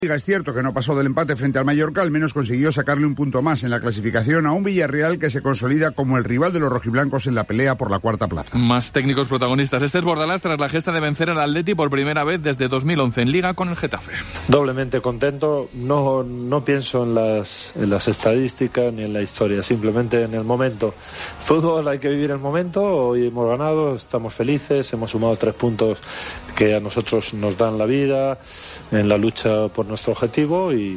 Es cierto que no pasó del empate frente al Mallorca, al menos consiguió sacarle un punto más en la clasificación a un Villarreal que se consolida como el rival de los rojiblancos en la pelea por la cuarta plaza. Más técnicos protagonistas. Este es Bordalás tras la gesta de vencer al Atleti por primera vez desde 2011 en Liga con el Getafe. Doblemente contento, no pienso en las estadísticas ni en la historia, simplemente en el momento. Fútbol, hay que vivir el momento, hoy hemos ganado, estamos felices, hemos sumado 3 puntos que a nosotros nos dan la vida en la lucha por nuestro objetivo y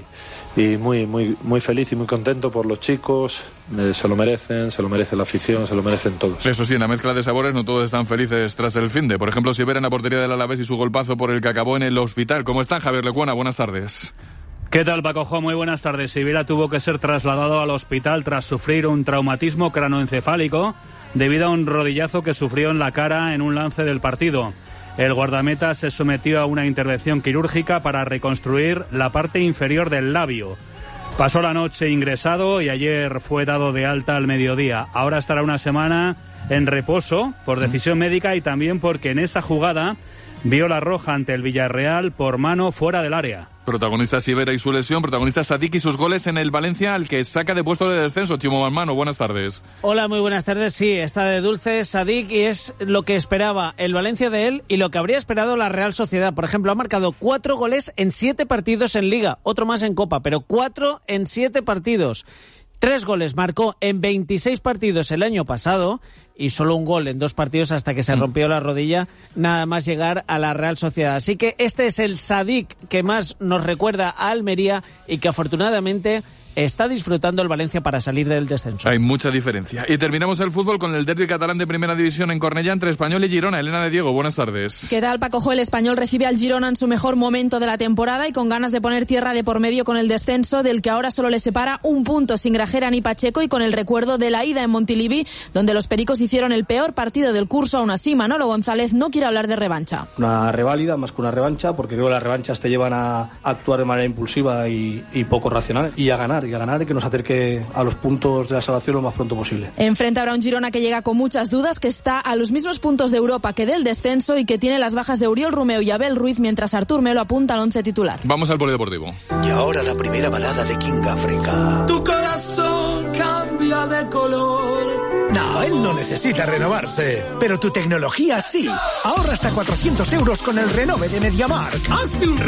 muy feliz y muy contento por los chicos. Se lo merecen la afición, se lo merecen todos. Eso sí, en la mezcla de sabores no todos están felices tras el finde. Por ejemplo, Sivera en la portería del Alavés y su golpazo por el que acabó en el hospital. ¿Cómo están, Javier Lecuona? Buenas tardes. ¿Qué tal, Paco? Muy buenas tardes. Sivera tuvo que ser trasladado al hospital tras sufrir un traumatismo cranoencefálico debido a un rodillazo que sufrió en la cara en un lance del partido. El guardameta se sometió a una intervención quirúrgica para reconstruir la parte inferior del labio. Pasó la noche ingresado y ayer fue dado de alta al mediodía. Ahora estará una semana en reposo por decisión médica y también porque en esa jugada vio la roja ante el Villarreal por mano fuera del área. Protagonista Sivera y su lesión, protagonista Sadik y sus goles en el Valencia, al que saca de puesto de descenso. Chimo Manmano, buenas tardes. Hola, muy buenas tardes. Sí, está de dulce Sadik y es lo que esperaba el Valencia de él y lo que habría esperado la Real Sociedad. Por ejemplo, ha marcado 4 goles en 7 partidos en Liga, otro más en Copa, pero 4 en 7 partidos. 3 goles marcó en 26 partidos el año pasado y solo un gol en 2 partidos hasta que se rompió la rodilla, nada más llegar a la Real Sociedad. Así que este es el Sadik que más nos recuerda a Almería y que afortunadamente está disfrutando el Valencia para salir del descenso. Hay mucha diferencia. Y terminamos el fútbol con el derbi catalán de Primera División en Cornellá entre Español y Girona. Elena de Diego, buenas tardes. ¿Qué tal, Paco? El Español recibe al Girona en su mejor momento de la temporada y con ganas de poner tierra de por medio con el descenso, del que ahora solo le separa un punto sin Grajera ni Pacheco y con el recuerdo de la ida en Montilivi, donde los pericos hicieron el peor partido del curso. Aún así, Manolo González no quiere hablar de revancha. Una reválida más que una revancha, porque creo que las revanchas te llevan a actuar de manera impulsiva y poco racional y a ganar y que nos acerque a los puntos de la salvación lo más pronto posible. Enfrenta ahora un Girona que llega con muchas dudas, que está a los mismos puntos de Europa que del descenso y que tiene las bajas de Oriol Romeu y Abel Ruiz, mientras Artur Melo apunta al 11 titular. Vamos al polideportivo. Y ahora la primera balada de King África. Tu corazón cambia de color. No, él no necesita renovarse, pero tu tecnología sí. Ahorra hasta 400 euros con el Renove de MediaMarkt. ¡Hazte un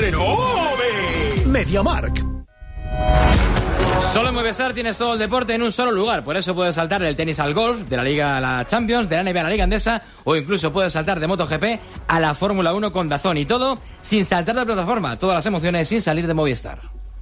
Renove! MediaMarkt. Solo en Movistar tienes todo el deporte en un solo lugar. Por eso puedes saltar del tenis al golf, de la Liga a la Champions, de la NBA a la Liga Endesa, o incluso puedes saltar de MotoGP a la Fórmula 1 con DAZN. Y todo sin saltar de plataforma. Todas las emociones sin salir de Movistar.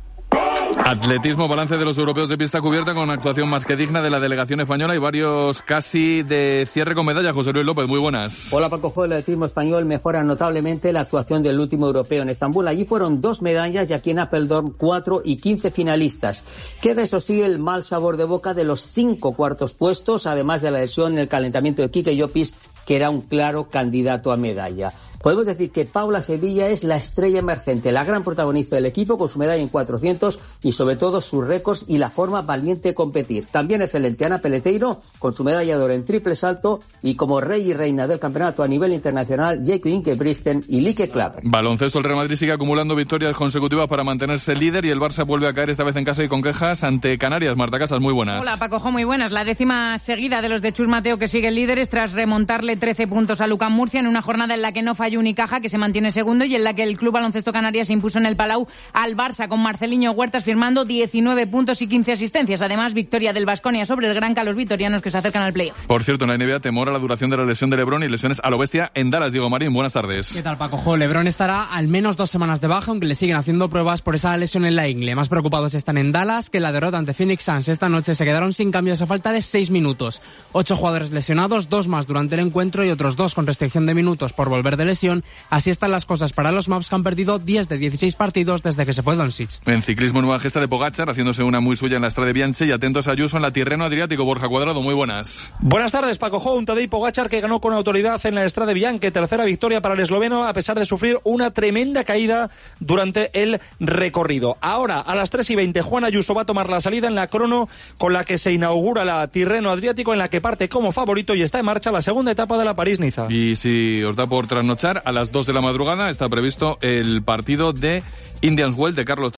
Atletismo, balance de los europeos de pista cubierta con actuación más que digna de la delegación española y varios casi de cierre con medalla. José Luis López, muy buenas. Hola, Paco. El atletismo español mejora notablemente la actuación del último europeo en Estambul. Allí fueron 2 medallas y aquí en Apeldoorn 4 y 15 finalistas. Queda eso sí el mal sabor de boca de los 5 cuartos puestos, además de la lesión en el calentamiento de Quique Llopis, que era un claro candidato a medalla. Podemos decir que Paula Sevilla es la estrella emergente, la gran protagonista del equipo con su medalla en 400 y sobre todo sus récords y la forma valiente de competir. También excelente Ana Peleteiro con su medalla de oro en triple salto y como rey y reina del campeonato a nivel internacional Jake Ingebrigtsen y Lieke Klaver. Baloncesto, el Real Madrid sigue acumulando victorias consecutivas para mantenerse líder y el Barça vuelve a caer esta vez en casa y con quejas ante Canarias. Marta Casas, muy buenas. Hola, Paco, muy buenas. La 10ª seguida de los de Chus Mateo que siguen líderes tras remontarle 13 puntos a Lucán Murcia en una jornada en la que no falló Unicaja, que se mantiene segundo, y en la que el Club Baloncesto Canarias se impuso en el Palau al Barça con Marceliño Huertas firmando 19 puntos y 15 asistencias. Además, victoria del Baskonia sobre el Granca, los vitorianos que se acercan al playoff. Por cierto, en la NBA temor a la duración de la lesión de LeBron y lesiones a lo bestia en Dallas. Diego Marín, buenas tardes. ¿Qué tal, Paco? LeBron estará al menos 2 semanas de baja, aunque le siguen haciendo pruebas por esa lesión en la ingle. Más preocupados están en Dallas, que la derrota ante Phoenix Suns esta noche se quedaron sin cambios a falta de 6 minutos. 8 jugadores lesionados, 2 más durante el encuentro y otros 2 con restricción de minutos por volver de lesión. Así están las cosas para los Mavs, que han perdido 10 de 16 partidos desde que se fue Doncic. En ciclismo, nueva gesta de Pogačar, haciéndose una muy suya en la Strade Bianche, y atentos a Ayuso en la Tirreno Adriático. Borja Cuadrado, muy buenas. Buenas tardes, Paco. Un Tadej Pogačar que ganó con autoridad en la Strade Bianche, tercera victoria para el esloveno, a pesar de sufrir una tremenda caída durante el recorrido. Ahora, a las 3:20, Juan Ayuso va a tomar la salida en la crono con la que se inaugura la Tirreno Adriático, en la que parte como favorito y está en marcha la segunda etapa de la París-Niza. Y si os da por trasnochar aprovechar. A las 2 de la madrugada está previsto el partido de Indians Wells de Carlos